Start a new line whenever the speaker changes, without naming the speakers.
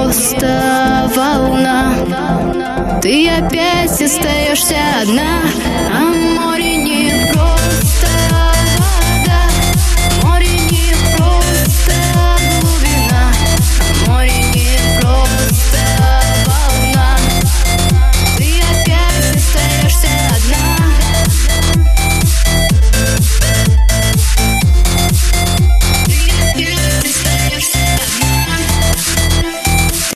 просто волна. Ты опять остаешься одна, а море